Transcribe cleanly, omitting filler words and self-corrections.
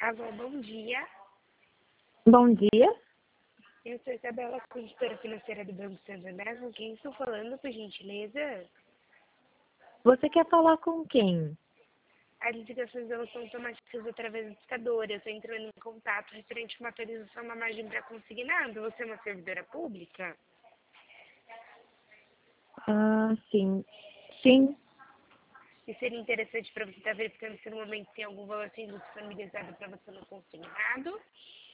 Alô, bom dia. Bom dia. Eu sou Isabela, consultora financeira do Banco Santander. Com quem estou falando, por gentileza? Você quer falar com quem? As ligações elas são automáticas através do computador. Eu estou entrando em contato referente a uma atualização da margem para consignado. Você é uma servidora pública? Ah, sim. Sim. E seria interessante para você estar verificando se no momento tem algum valor sendo disponibilizado para você no consignado?